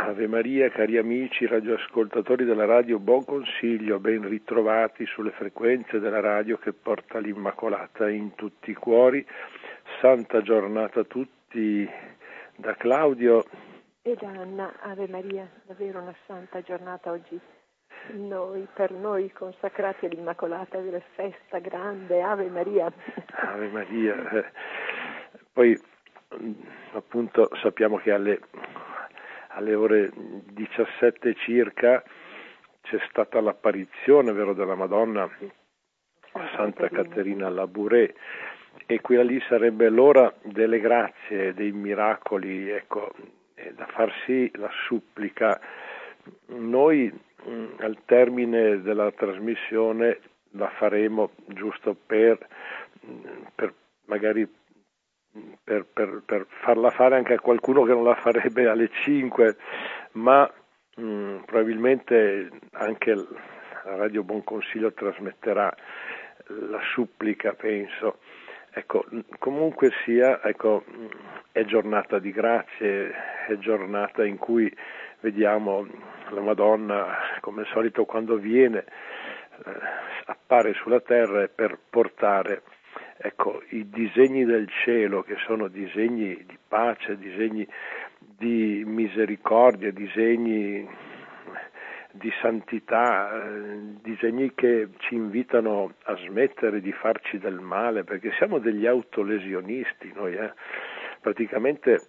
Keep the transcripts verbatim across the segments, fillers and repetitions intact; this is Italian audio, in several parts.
Ave Maria, cari amici radioascoltatori della radio Buon Consiglio, ben ritrovati sulle frequenze della radio che porta l'Immacolata in tutti i cuori. Santa giornata a tutti da Claudio e da Anna. Ave Maria, davvero una santa giornata oggi. Noi, per noi consacrati all'Immacolata, della festa grande. Ave Maria. Ave Maria. Eh, poi appunto sappiamo che alle alle ore diciassette circa c'è stata l'apparizione, vero, della Madonna a Santa Caterina Labouré, e quella lì sarebbe l'ora delle grazie, dei miracoli, ecco, da far sì la supplica. Noi mh, al termine della trasmissione la faremo giusto per, per magari Per, per, per farla fare anche a qualcuno che non la farebbe alle cinque, ma mh, probabilmente anche la Radio Buon Consiglio trasmetterà la supplica, penso. Ecco, comunque sia, ecco, è giornata di grazie, è giornata in cui vediamo la Madonna, come al solito quando viene, eh, appare sulla terra per portare, ecco, i disegni del cielo, che sono disegni di pace, disegni di misericordia, disegni di santità, disegni che ci invitano a smettere di farci del male, perché siamo degli autolesionisti noi, eh? Praticamente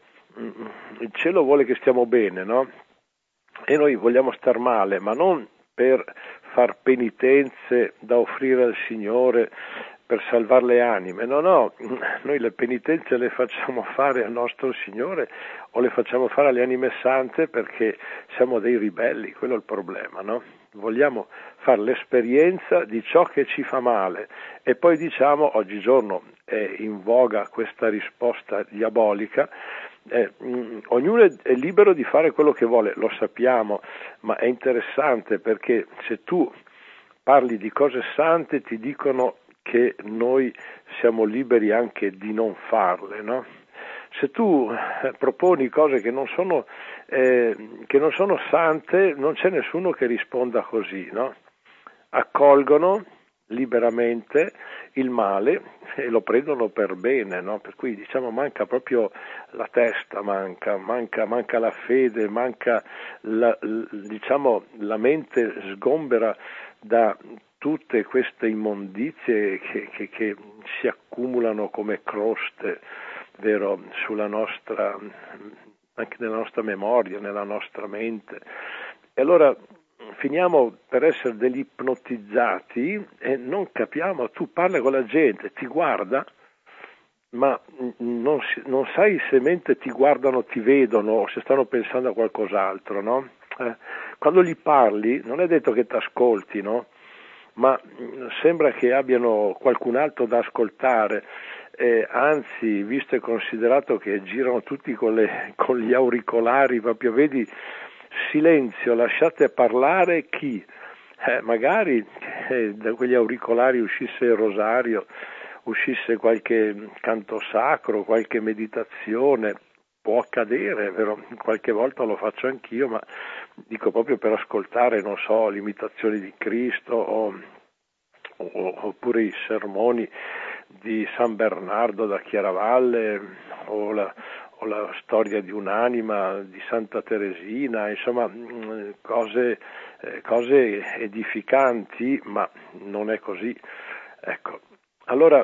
il cielo vuole che stiamo bene, no? E noi vogliamo star male, ma non per far penitenze da offrire al Signore per salvare le anime, no, no, noi le penitenze le facciamo fare al nostro Signore o le facciamo fare alle anime sante perché siamo dei ribelli, quello è il problema, no? Vogliamo fare l'esperienza di ciò che ci fa male e poi diciamo, oggigiorno è in voga questa risposta diabolica, eh, mh, ognuno è, è libero di fare quello che vuole, lo sappiamo, ma è interessante perché se tu parli di cose sante ti dicono che noi siamo liberi anche di non farle, no? Se tu eh, proponi cose che non sono eh, che non sono sante, non c'è nessuno che risponda così, no? Accolgono liberamente il male e lo prendono per bene, no? Per cui diciamo manca proprio la testa, manca, manca, manca la fede, manca la, diciamo la mente sgombera da tutte queste immondizie che, che, che si accumulano come croste, vero, sulla nostra, anche nella nostra memoria, nella nostra mente. E allora finiamo per essere degli ipnotizzati e non capiamo, tu parli con la gente, ti guarda, ma non, non sai se mentre ti guardano ti vedono o se stanno pensando a qualcos'altro, no? Eh, quando gli parli non è detto che ti ascolti, no? Ma sembra che abbiano qualcun altro da ascoltare, eh, anzi, visto e considerato che girano tutti con, le, con gli auricolari, proprio vedi, silenzio, lasciate parlare chi? Eh, magari eh, da quegli auricolari uscisse il rosario, uscisse qualche canto sacro, qualche meditazione, può accadere, vero? Qualche volta lo faccio anch'io, ma dico proprio per ascoltare, non so, l'imitazione di Cristo o, o, oppure i sermoni di San Bernardo da Chiaravalle o la, o la storia di un'anima di Santa Teresina, insomma cose, cose edificanti, ma non è così. Ecco, allora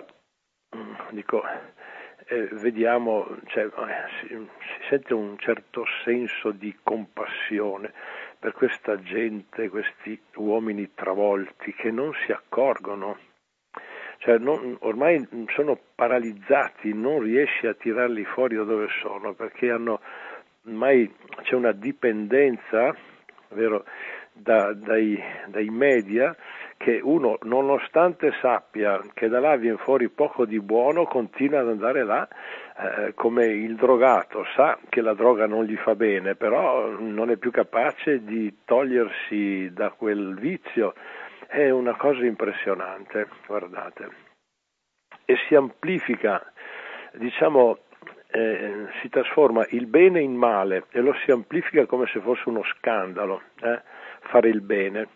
dico, eh, vediamo, cioè, si, si sente un certo senso di compassione per questa gente, questi uomini travolti che non si accorgono, cioè non, ormai sono paralizzati, non riesci a tirarli fuori da dove sono perché hanno ormai c'è una dipendenza, vero, da, dai, dai media, che uno, nonostante sappia che da là viene fuori poco di buono, continua ad andare là, eh, come il drogato, sa che la droga non gli fa bene, però non è più capace di togliersi da quel vizio. È una cosa impressionante, guardate. E si amplifica, diciamo, eh, si si trasforma il bene in male e lo si amplifica come se fosse uno scandalo, eh? fare il bene.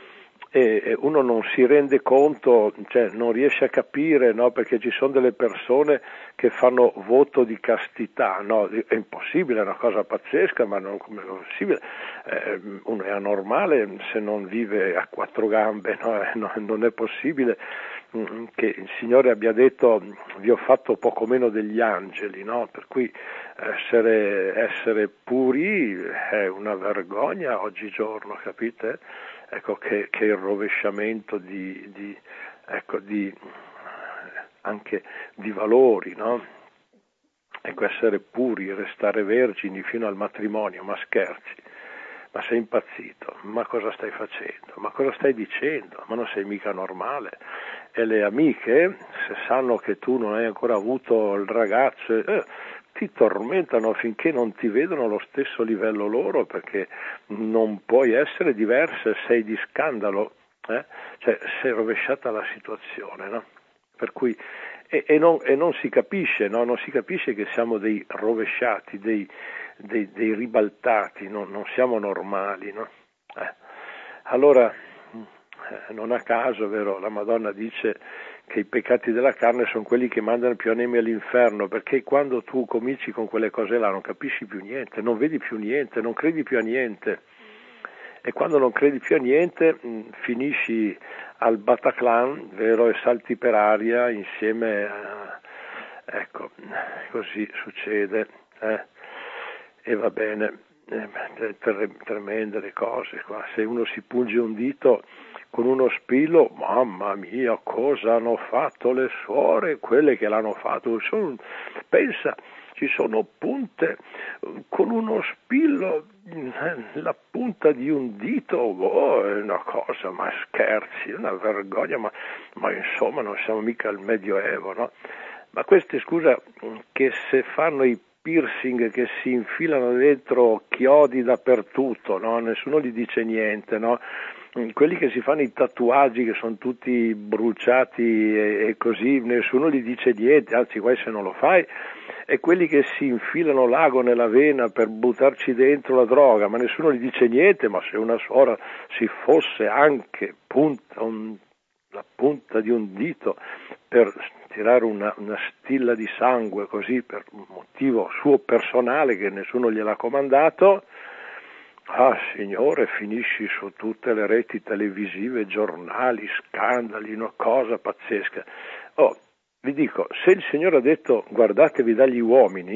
E uno non si rende conto, cioè non riesce a capire, no? Perché ci sono delle persone che fanno voto di castità, no? È impossibile, è una cosa pazzesca, ma non come è possibile. Eh, uno è anormale se non vive a quattro gambe, no? Eh, no, non è possibile che il Signore abbia detto vi ho fatto poco meno degli angeli, no? Per cui essere, essere puri è una vergogna oggigiorno, capite? Ecco che, che il rovesciamento di, di, ecco, di anche di valori, no? Ecco, essere puri, restare vergini fino al matrimonio, ma scherzi, ma sei impazzito, ma cosa stai facendo, ma cosa stai dicendo, ma non sei mica normale. E le amiche, se sanno che tu non hai ancora avuto il ragazzo, eh, ti tormentano finché non ti vedono allo stesso livello loro, perché non puoi essere diversa, sei di scandalo, eh? Cioè si è rovesciata la situazione, no? Per cui e, e, non, e non si capisce, no? Non si capisce che siamo dei rovesciati, dei, dei, dei ribaltati, no? Non siamo normali, no? Eh. Allora eh, non a caso, vero, la Madonna dice che i peccati della carne sono quelli che mandano più animi all'inferno, perché quando tu cominci con quelle cose là non capisci più niente, non vedi più niente, non credi più a niente, e quando non credi più a niente mh, finisci al Bataclan, vero, e salti per aria insieme a... ecco, così succede, eh? E va bene, eh, tremende le cose qua. Se uno si punge un dito con uno spillo, mamma mia, cosa hanno fatto le suore, quelle che l'hanno fatto, sono, pensa, ci sono punte con uno spillo, la punta di un dito, oh, è una cosa, ma scherzi, è una vergogna, ma, ma insomma non siamo mica al Medioevo, no? Ma questi, scusa, che se fanno i piercing che si infilano dentro chiodi dappertutto, no? Nessuno gli dice niente, no? Quelli che si fanno i tatuaggi che sono tutti bruciati e, e così, nessuno gli dice niente, anzi guai se non lo fai, e quelli che si infilano l'ago nella vena per buttarci dentro la droga, ma nessuno gli dice niente, ma se una suora si fosse anche punta, un, la punta di un dito per tirare una, una stilla di sangue così per un motivo suo personale che nessuno gliel'ha comandato, ah signore, finisci su tutte le reti televisive, giornali, scandali, una cosa pazzesca. Oh, vi dico, se il Signore ha detto guardatevi dagli uomini,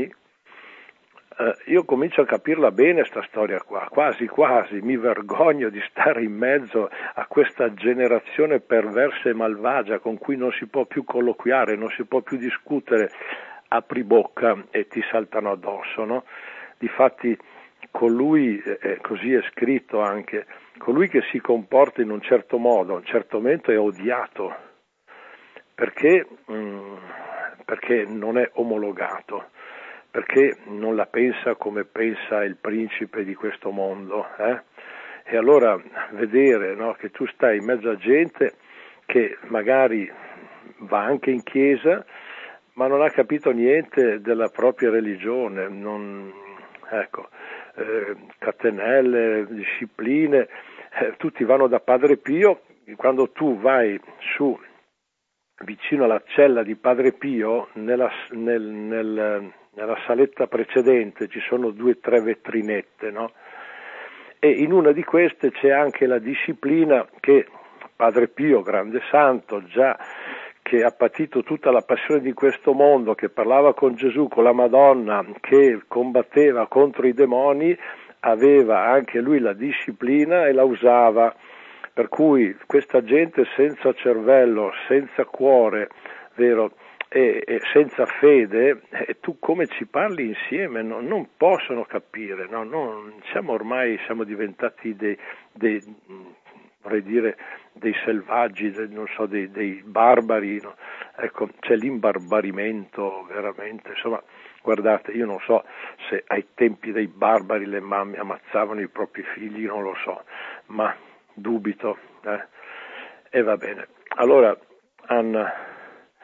eh, io comincio a capirla bene sta storia qua, quasi quasi mi vergogno di stare in mezzo a questa generazione perversa e malvagia con cui non si può più colloquiare, non si può più discutere, apri bocca e ti saltano addosso, no? Difatti colui, eh, così è scritto anche, colui che si comporta in un certo modo, a un certo momento è odiato, perché, mh, perché non è omologato, perché non la pensa come pensa il principe di questo mondo, eh? E allora vedere, no, che tu stai in mezzo a gente che magari va anche in chiesa, ma non ha capito niente della propria religione, non, ecco, eh, catenelle, discipline, eh, tutti vanno da Padre Pio, quando tu vai su vicino alla cella di Padre Pio, nella, nel, nel, nella saletta precedente ci sono due o tre vetrinette, no? E in una di queste c'è anche la disciplina che Padre Pio, grande santo, già che ha patito tutta la passione di questo mondo, che parlava con Gesù, con la Madonna, che combatteva contro i demoni, aveva anche lui la disciplina e la usava. Per cui questa gente senza cervello, senza cuore, vero, e, e senza fede, e tu come ci parli insieme, no? Non possono capire, no? Non, siamo ormai, siamo diventati dei, dei vorrei dire, dei selvaggi, dei, non so, dei, dei barbari, no? Ecco, c'è l'imbarbarimento veramente, insomma, guardate, io non so se ai tempi dei barbari le mamme ammazzavano i propri figli, non lo so, ma dubito, eh? E va bene. Allora, Anna,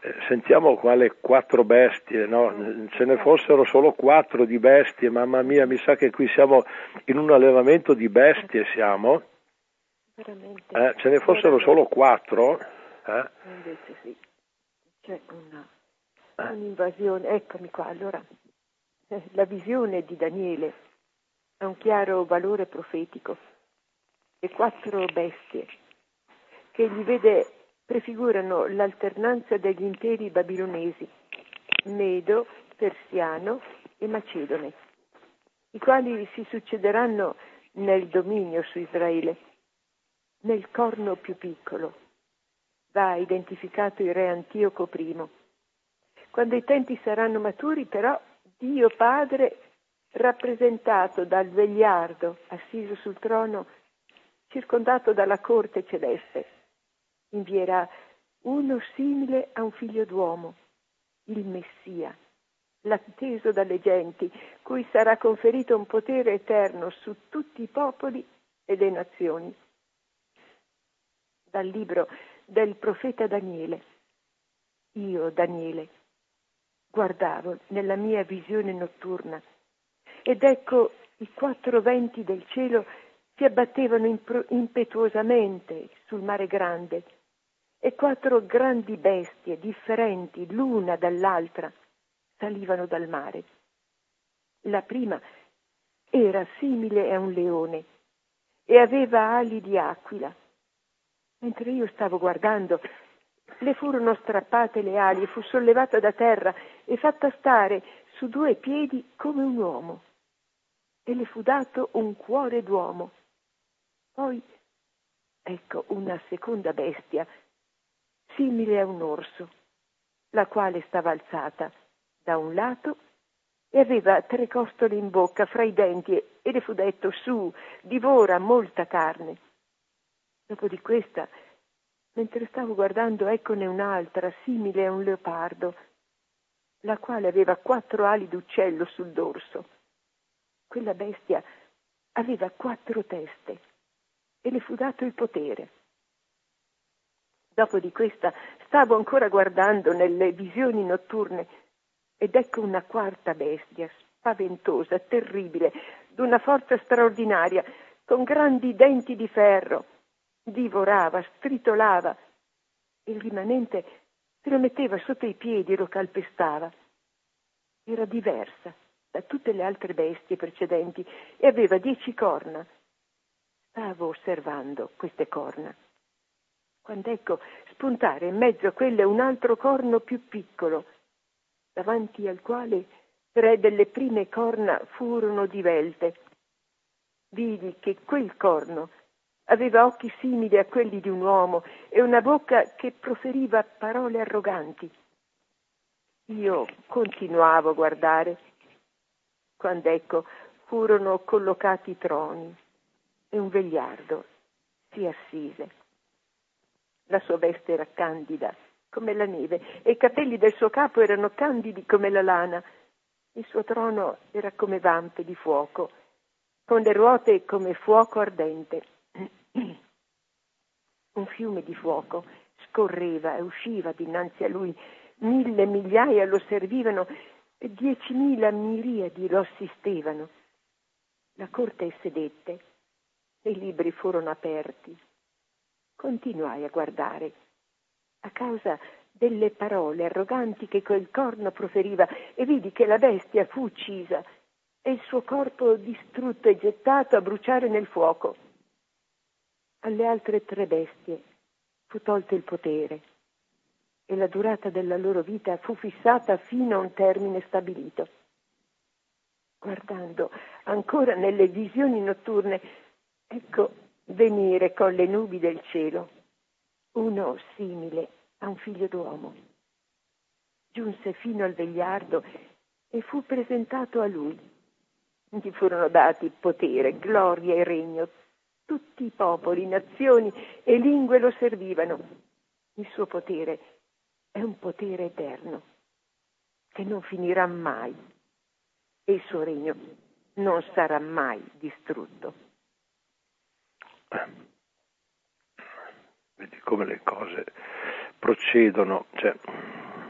sentiamo quale quattro bestie, no? Ce ne fossero solo quattro di bestie, mamma mia, mi sa che qui siamo in un allevamento di bestie, siamo. Veramente. Eh, ce ne fossero solo quattro. Eh? Invece sì, c'è una, un'invasione. Eccomi qua, allora, eh, la visione di Daniele ha un chiaro valore profetico. Le quattro bestie che gli vede prefigurano l'alternanza degli imperi babilonesi, Medo, Persiano e Macedone, i quali si succederanno nel dominio su Israele. Nel corno più piccolo va identificato il re Antioco primo. Quando i tempi saranno maturi, però, Dio Padre, rappresentato dal vegliardo assiso sul trono, circondato dalla corte celeste, invierà uno simile a un figlio d'uomo, il Messia, l'atteso dalle genti, cui sarà conferito un potere eterno su tutti i popoli e le nazioni. Dal libro del profeta Daniele. Io, Daniele, guardavo nella mia visione notturna ed ecco i quattro venti del cielo si abbattevano impro- impetuosamente sul mare grande e quattro grandi bestie differenti l'una dall'altra salivano dal mare. La prima era simile a un leone e aveva ali di aquila. Mentre io stavo guardando, le furono strappate le ali e fu sollevata da terra e fatta stare su due piedi come un uomo. E le fu dato un cuore d'uomo. Poi, ecco, una seconda bestia, simile a un orso, la quale stava alzata da un lato e aveva tre costole in bocca fra i denti e le fu detto: su, divora molta carne. Dopo di questa, mentre stavo guardando, eccone un'altra, simile a un leopardo, la quale aveva quattro ali d'uccello sul dorso. Quella bestia aveva quattro teste e le fu dato il potere. Dopo di questa stavo ancora guardando nelle visioni notturne ed ecco una quarta bestia, spaventosa, terribile, d'una forza straordinaria, con grandi denti di ferro. Divorava, stritolava. Il rimanente se lo metteva sotto i piedi e lo calpestava. Era diversa da tutte le altre bestie precedenti e aveva dieci corna. Stavo osservando queste corna, quando ecco spuntare in mezzo a quelle un altro corno più piccolo, davanti al quale tre delle prime corna furono divelte. Vidi che quel corno aveva occhi simili a quelli di un uomo e una bocca che proferiva parole arroganti. Io continuavo a guardare, quando ecco furono collocati i troni e un vegliardo si assise. La sua veste era candida come la neve e i capelli del suo capo erano candidi come la lana. Il suo trono era come vampe di fuoco, con le ruote come fuoco ardente. Un fiume di fuoco scorreva e usciva dinanzi a lui. Mille migliaia lo servivano e diecimila miriadi lo assistevano. La corte sedette e i libri furono aperti. Continuai a guardare, a causa delle parole arroganti che quel corno proferiva, e vidi che la bestia fu uccisa e il suo corpo distrutto e gettato a bruciare nel fuoco. Alle altre tre bestie fu tolto il potere e la durata della loro vita fu fissata fino a un termine stabilito. Guardando ancora nelle visioni notturne, ecco venire con le nubi del cielo uno simile a un figlio d'uomo. Giunse fino al vegliardo e fu presentato a lui. Gli furono dati potere, gloria e regno. Tutti i popoli, nazioni e lingue lo servivano. Il suo potere è un potere eterno che non finirà mai e il suo regno non sarà mai distrutto. Vedi come le cose procedono, cioè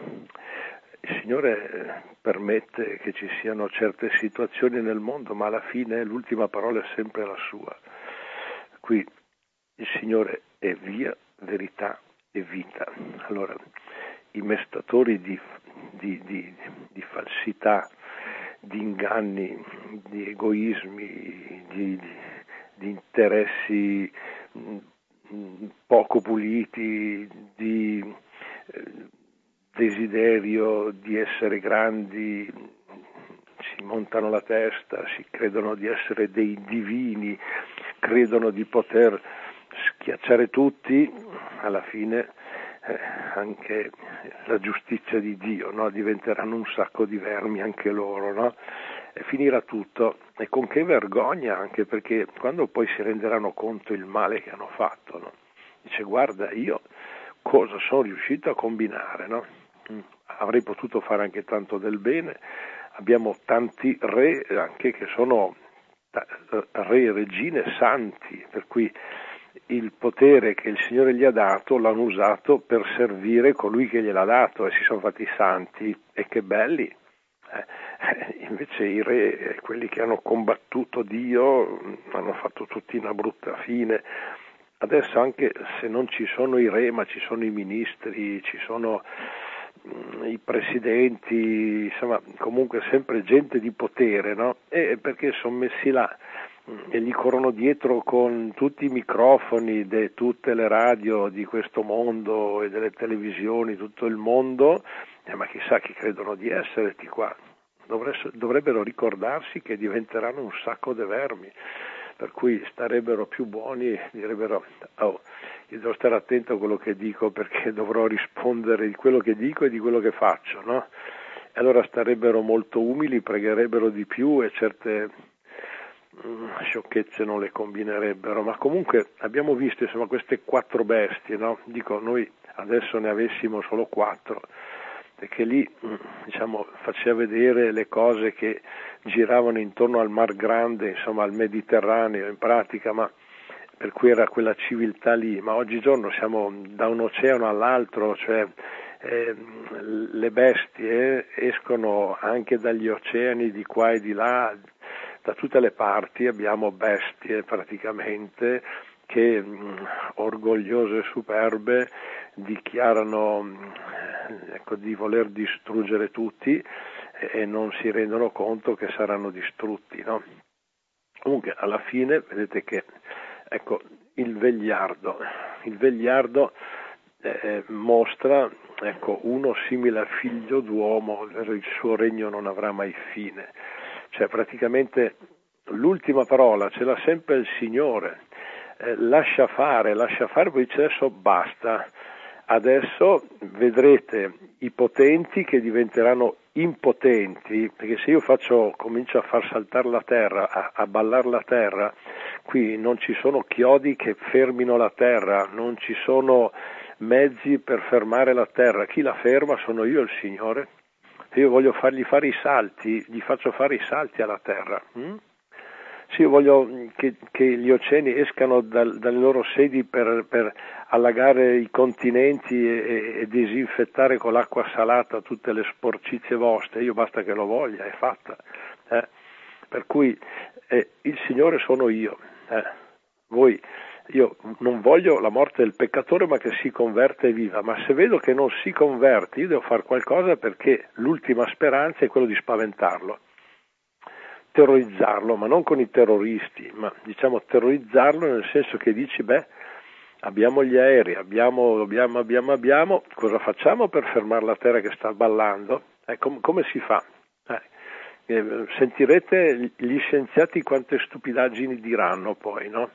il Signore permette che ci siano certe situazioni nel mondo, ma alla fine l'ultima parola è sempre la sua. Qui il Signore è via, verità e vita. Allora, i mestatori di, di, di, di falsità, di inganni, di egoismi, di, di, di interessi mh, poco puliti, di eh, desiderio di essere grandi, si montano la testa, si credono di essere dei divini, credono di poter schiacciare tutti, alla fine eh, anche la giustizia di Dio, no? Diventeranno un sacco di vermi anche loro, no? E finirà tutto, e con che vergogna, anche perché quando poi si renderanno conto il male che hanno fatto, no? Dice: guarda, io cosa sono riuscito a combinare, no? Avrei potuto fare anche tanto del bene, abbiamo tanti re anche che sono re e regine santi, per cui il potere che il Signore gli ha dato l'hanno usato per servire colui che gliel'ha dato e si sono fatti santi, e che belli. Eh, invece i re, quelli che hanno combattuto Dio, hanno fatto tutti una brutta fine. Adesso, anche se non ci sono i re, ma ci sono i ministri, ci sono mh, i presidenti, insomma, comunque sempre gente di potere, no? E perché sono messi là e gli corrono dietro con tutti i microfoni di tutte le radio di questo mondo e delle televisioni, tutto il mondo, eh, ma chissà chi credono di essere sti qua. Dovrebbero ricordarsi che diventeranno un sacco di vermi, per cui starebbero più buoni e direbbero: oh, io devo stare attento a quello che dico, perché dovrò rispondere di quello che dico e di quello che faccio, no? E allora starebbero molto umili, pregherebbero di più e certe mh, sciocchezze non le combinerebbero. Ma comunque abbiamo visto, insomma, queste quattro bestie, no? Dico, noi adesso ne avessimo solo quattro, perché lì, diciamo, faceva vedere le cose che giravano intorno al Mar Grande, insomma al Mediterraneo in pratica, ma per cui era quella civiltà lì. Ma oggigiorno siamo da un oceano all'altro, cioè eh, le bestie escono anche dagli oceani di qua e di là, da tutte le parti abbiamo bestie praticamente che mh, orgogliose e superbe dichiarano ecco, di voler distruggere tutti e non si rendono conto che saranno distrutti, no? Comunque alla fine vedete che ecco il vegliardo, il vegliardo eh, mostra ecco uno simile al figlio d'uomo, il suo regno non avrà mai fine, cioè praticamente l'ultima parola ce l'ha sempre il Signore. Eh, lascia fare, lascia fare, poi dice adesso basta. Adesso vedrete i potenti che diventeranno impotenti, perché se io faccio, comincio a far saltare la terra, a, a ballare la terra, qui non ci sono chiodi che fermino la terra, non ci sono mezzi per fermare la terra. Chi la ferma sono io, il Signore. Se io voglio fargli fare i salti, gli faccio fare i salti alla terra. Hm? Se io voglio che, che gli oceani escano dal, dalle loro sedi per, per allagare i continenti e, e disinfettare con l'acqua salata tutte le sporcizie vostre, io basta che lo voglia, è fatta. Eh? Per cui eh, il Signore sono io. Eh? Voi, io non voglio la morte del peccatore, ma che si converte e viva, ma se vedo che non si converte, io devo fare qualcosa, perché l'ultima speranza è quello di spaventarlo. Terrorizzarlo, ma non con i terroristi, ma diciamo terrorizzarlo nel senso che dici, beh, abbiamo gli aerei, abbiamo, abbiamo, abbiamo, abbiamo, cosa facciamo per fermare la terra che sta ballando? Eh, com- come si fa? Eh, eh, sentirete gli scienziati quante stupidaggini diranno poi, no?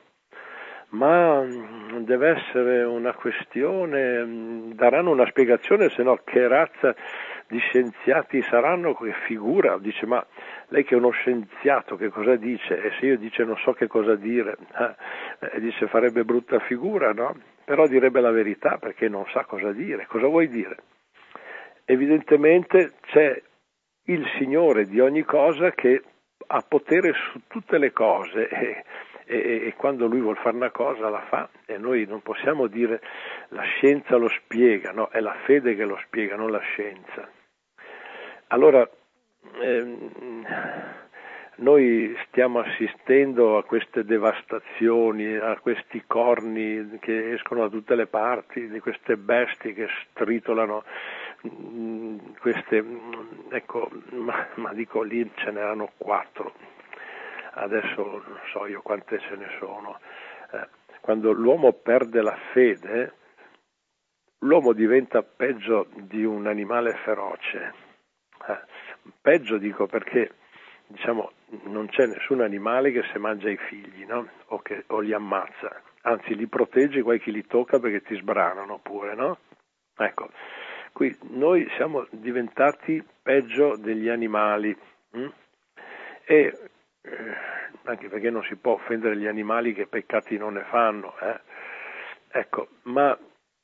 Ma deve essere una questione, daranno una spiegazione, se no che razza di scienziati saranno, che figura, dice, ma lei che è uno scienziato che cosa dice? E se io dice non so che cosa dire, eh, dice farebbe brutta figura, no? Però direbbe la verità, perché non sa cosa dire. Cosa vuoi dire? Evidentemente c'è il Signore di ogni cosa che ha potere su tutte le cose e, e, e quando Lui vuol fare una cosa la fa, e noi non possiamo dire la scienza lo spiega, no? È la fede che lo spiega, non la scienza. allora ehm, noi stiamo assistendo a queste devastazioni, a questi corni che escono da tutte le parti, di queste bestie che stritolano, queste, ecco, ma, ma dico lì ce n'erano quattro, adesso non so io quante ce ne sono. Eh, quando l'uomo perde la fede, l'uomo diventa peggio di un animale feroce. Eh, peggio dico perché, diciamo, non c'è nessun animale che se mangia i figli, no? O che o li ammazza, anzi li protegge guai chi li tocca perché ti sbranano pure, no? Ecco, qui noi siamo diventati peggio degli animali hm? e eh, anche perché non si può offendere gli animali che peccati non ne fanno, eh? Ecco, ma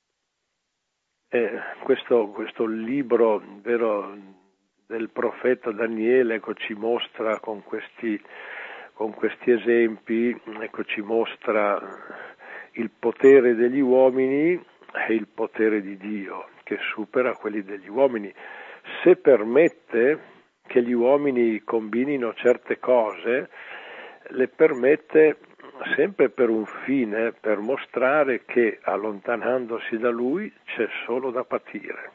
eh, questo, questo libro vero del profeta Daniele, ecco, ci mostra con questi, con questi esempi, ecco, ci mostra il potere degli uomini e il potere di Dio, che supera quelli degli uomini. Se permette che gli uomini combinino certe cose, le permette sempre per un fine, per mostrare che allontanandosi da lui c'è solo da patire.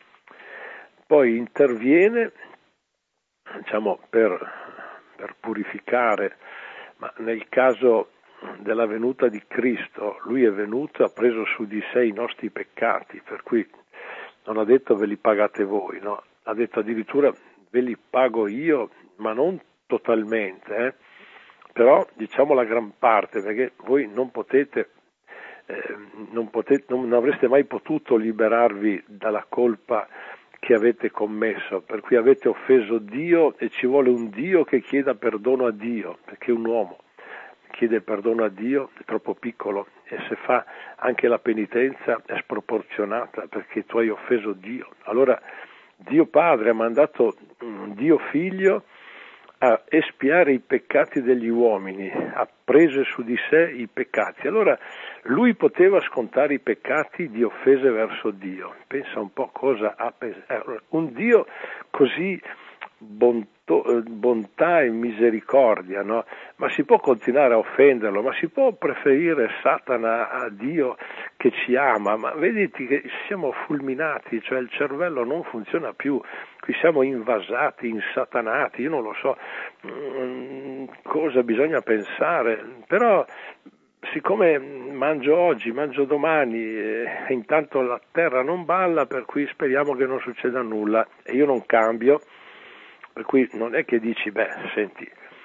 Poi interviene, diciamo, per, per purificare, ma nel caso della venuta di Cristo, lui è venuto e ha preso su di sé i nostri peccati, per cui non ha detto ve li pagate voi, no? Ha detto addirittura ve li pago io, ma non totalmente, eh? Però diciamo la gran parte, perché voi non potete, eh, non, potete non avreste mai potuto liberarvi dalla colpa che avete commesso, per cui avete offeso Dio e ci vuole un Dio che chieda perdono a Dio, perché un uomo chiede perdono a Dio è troppo piccolo e se fa anche la penitenza è sproporzionata perché tu hai offeso Dio. Allora Dio Padre ha mandato Dio Figlio a espiare i peccati degli uomini, ha preso su di sé i peccati. Allora lui poteva scontare i peccati di offese verso Dio. Pensa un po' cosa ha pensato. Un Dio così bonto, bontà e misericordia, no? Ma si può continuare a offenderlo, ma si può preferire Satana a Dio che ci ama, ma vedete che siamo fulminati, cioè il cervello non funziona più, qui siamo invasati, insatanati, io non lo so mh, cosa bisogna pensare, però siccome mangio oggi, mangio domani e intanto la terra non balla, per cui speriamo che non succeda nulla e io non cambio, per cui non è che dici, beh, senti,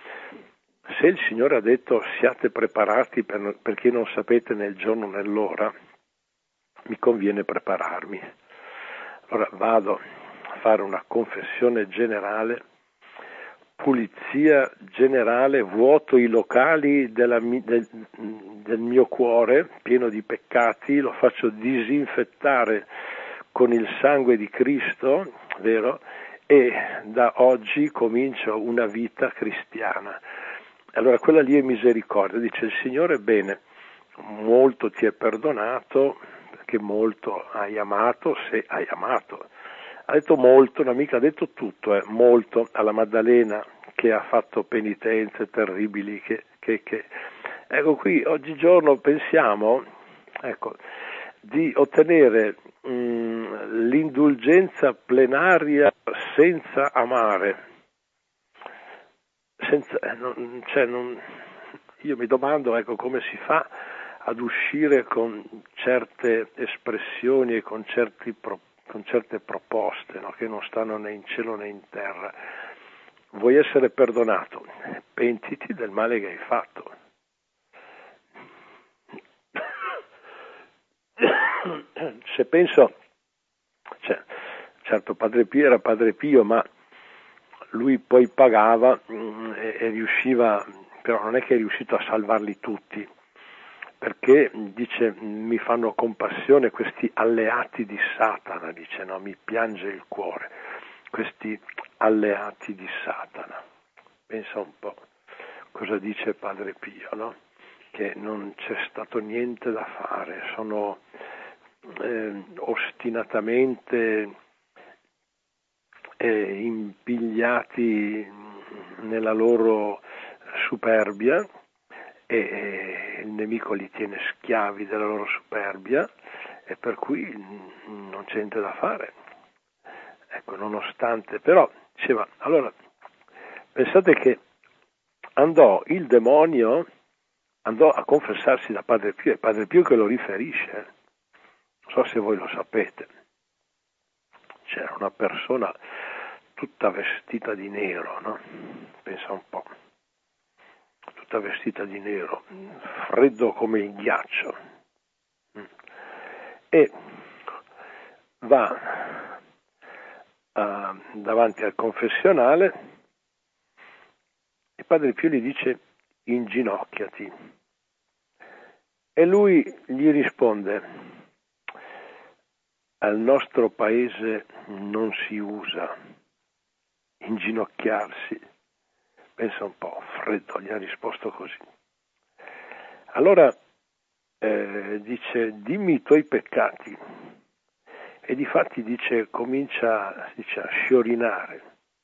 se il Signore ha detto siate preparati per, perché non sapete nel giorno né l'ora, mi conviene prepararmi. Allora vado a fare una confessione generale, pulizia generale, vuoto i locali della, del, del mio cuore, pieno di peccati, lo faccio disinfettare con il sangue di Cristo, vero? E da oggi comincio una vita cristiana. Allora quella lì è misericordia, dice il Signore, bene, molto ti è perdonato, perché molto hai amato, se hai amato. Ha detto molto, non ha mica detto tutto, eh, molto alla Maddalena che ha fatto penitenze terribili, che, che, che... Ecco qui, oggigiorno pensiamo, ecco, di ottenere mh, l'indulgenza plenaria senza amare. Senza, eh, non, cioè non, io mi domando ecco come si fa ad uscire con certe espressioni e con, certi pro, con certe proposte, no, che non stanno né in cielo né in terra. Vuoi essere perdonato? Pentiti del male che hai fatto. Se penso, cioè, certo Padre Pio era Padre Pio, ma lui poi pagava mh, e, e riusciva, però non è che è riuscito a salvarli tutti, perché dice mi fanno compassione questi alleati di Satana, dice no, mi piange il cuore, questi alleati di Satana. Pensa un po' cosa dice Padre Pio, no? Che non c'è stato niente da fare, sono eh, ostinatamente eh, impigliati nella loro superbia, e, e il nemico li tiene schiavi della loro superbia, e per cui non c'è niente da fare. Ecco, nonostante, però, diceva, allora, pensate che andò il demonio, andò a confessarsi da Padre Pio, e Padre Pio che lo riferisce, non so se voi lo sapete, c'era una persona tutta vestita di nero, no? Pensa un po', tutta vestita di nero, freddo come il ghiaccio, e va uh, davanti al confessionale e Padre Pio gli dice: inginocchiati, e lui gli risponde: al nostro paese non si usa inginocchiarsi. Pensa un po', freddo, gli ha risposto così. Allora eh, dice: dimmi i tuoi peccati, e difatti dice comincia dice, a sciorinare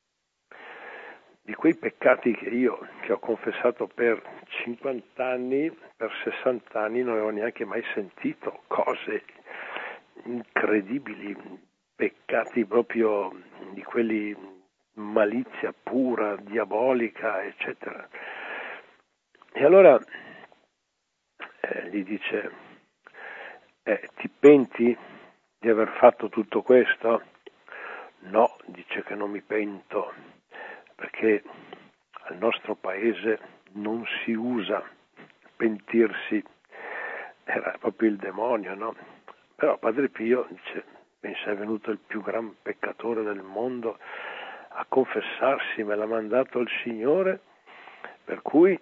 di quei peccati che io, che ho confessato per cinquanta anni, per sessanta anni, non avevo neanche mai sentito, cose incredibili, peccati proprio di quelli, malizia pura, diabolica, eccetera. E allora eh, gli dice: eh, ti penti di aver fatto tutto questo? No, dice che non mi pento, perché al nostro paese non si usa pentirsi, era proprio il demonio, no? Però Padre Pio dice: pensa, è venuto il più gran peccatore del mondo a confessarsi, me l'ha mandato il Signore, per cui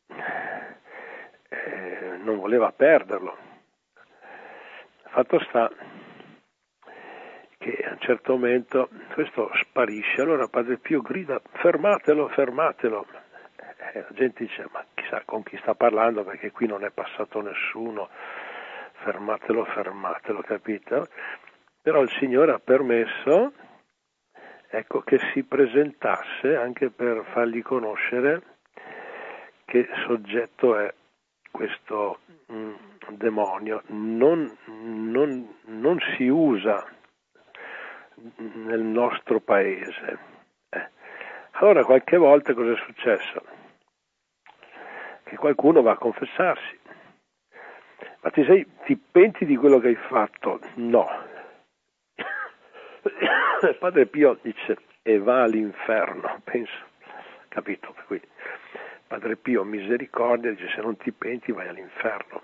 eh, non voleva perderlo. Fatto sta che a un certo momento questo sparisce, allora Padre Pio grida: fermatelo, fermatelo. E la gente dice: ma chissà con chi sta parlando, perché qui non è passato nessuno, fermatelo, fermatelo, capito? Però il Signore ha permesso, ecco, che si presentasse, anche per fargli conoscere che soggetto è questo mh, demonio. Non, non, non si usa nel nostro paese. Eh. Allora qualche volta cosa è successo? Che qualcuno va a confessarsi. Ma ti, sei, ti penti di quello che hai fatto? No. Padre Pio dice: e va all'inferno, penso, capito? Per cui Padre Pio, misericordia, dice: se non ti penti vai all'inferno.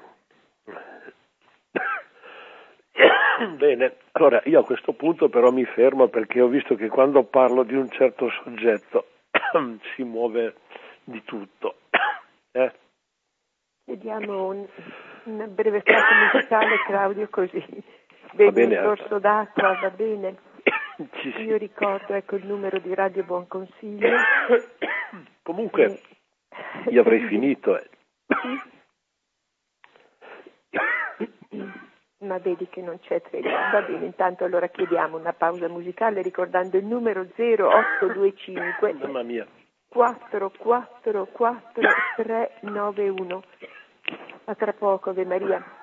Bene, allora io a questo punto però mi fermo, perché ho visto che quando parlo di un certo soggetto si muove di tutto. Eh? Vediamo un, una breve frase musicale, Claudio, così bevi un sorso d'acqua, va bene? Sì, sì. Io ricordo, ecco, il numero di Radio Buon Consiglio. Comunque e... io avrei finito. Eh. Ma vedi che non c'è tregua. Va bene, intanto allora chiediamo una pausa musicale ricordando il numero zero otto due cinque Mamma mia. quattro quattro quattro tre nove uno. A tra poco, Ave Maria.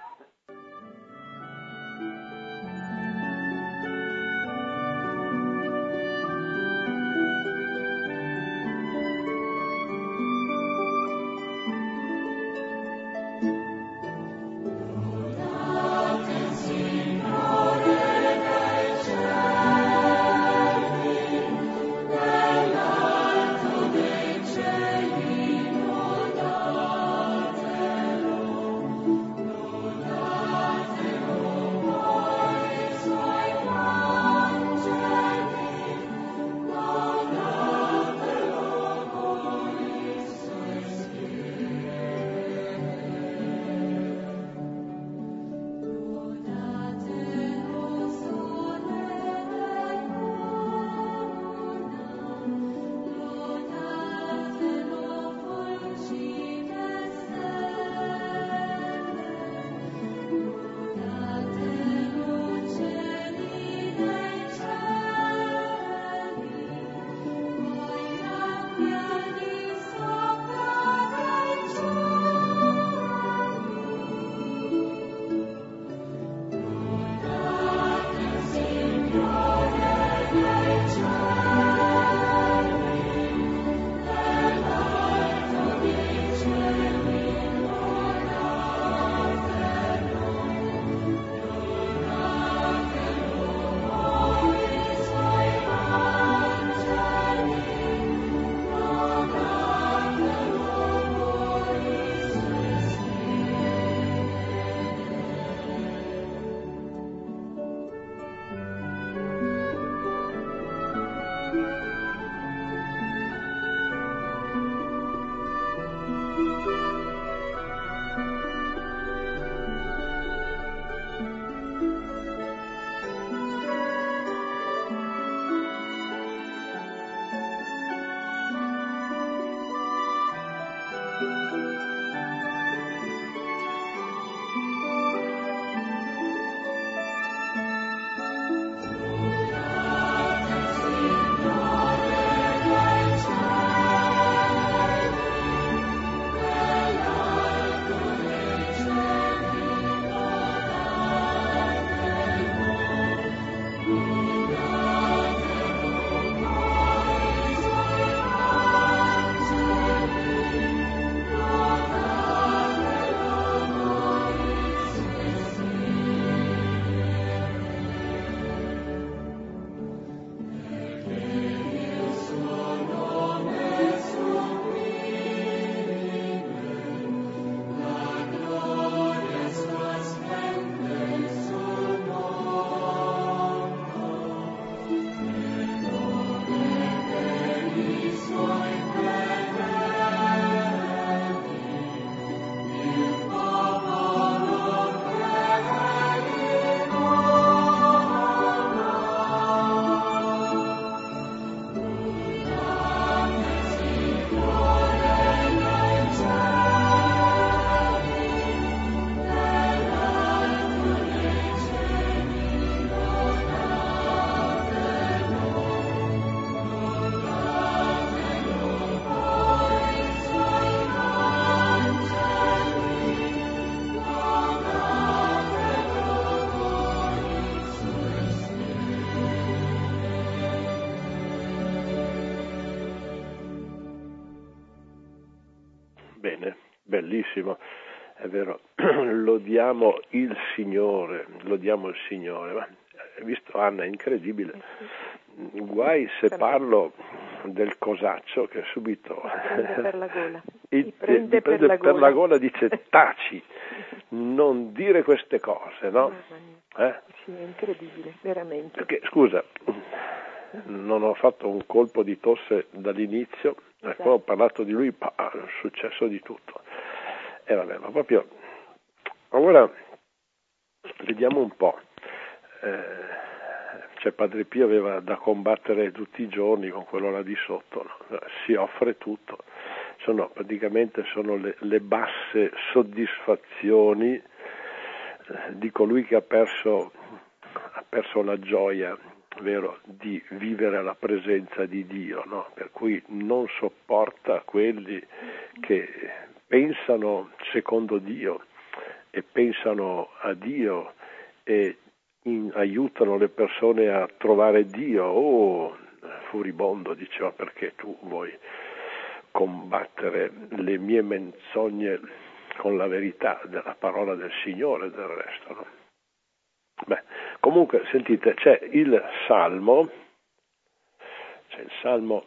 Bene, bellissimo, è vero, lodiamo il Signore, lodiamo il Signore, ma hai visto Anna, è incredibile, guai se parlo del cosaccio che subito prende per la gola, il, prende, prende per, la per la gola, dice taci, non dire queste cose, no? Eh? Sì, è incredibile, veramente. Perché, scusa, non ho fatto un colpo di tosse dall'inizio, esatto. E poi ho parlato di lui, pa, è successo di tutto. E vabbè, ma proprio... Ora, vediamo un po'. Eh, cioè Padre Pio aveva da combattere tutti i giorni con quello là di sotto, no? Si offre tutto. Sono, praticamente sono le, le basse soddisfazioni eh, di colui che ha perso, ha perso la gioia, vero, di vivere alla presenza di Dio, no? Per cui non sopporta quelli che pensano secondo Dio e pensano a Dio e in, aiutano le persone a trovare Dio. Oh, furibondo, diceva, perché tu vuoi combattere le mie menzogne con la verità della parola del Signore, del resto, no? Beh, comunque, sentite, c'è il Salmo, c'è il Salmo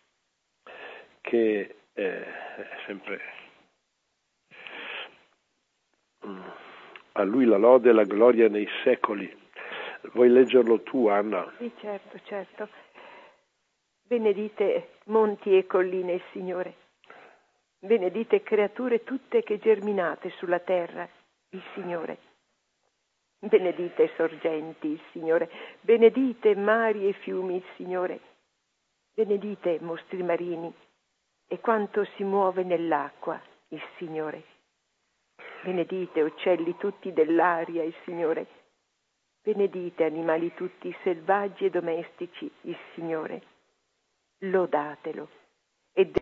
che è sempre a lui la lode e la gloria nei secoli. Vuoi leggerlo tu, Anna? Sì, certo, certo. Benedite monti e colline il Signore. Benedite creature tutte che germinate sulla terra il Signore. Benedite sorgenti il Signore. Benedite mari e fiumi il Signore. Benedite mostri marini e quanto si muove nell'acqua il Signore. Benedite uccelli tutti dell'aria il Signore. Benedite animali tutti selvaggi e domestici il Signore. Lodatelo e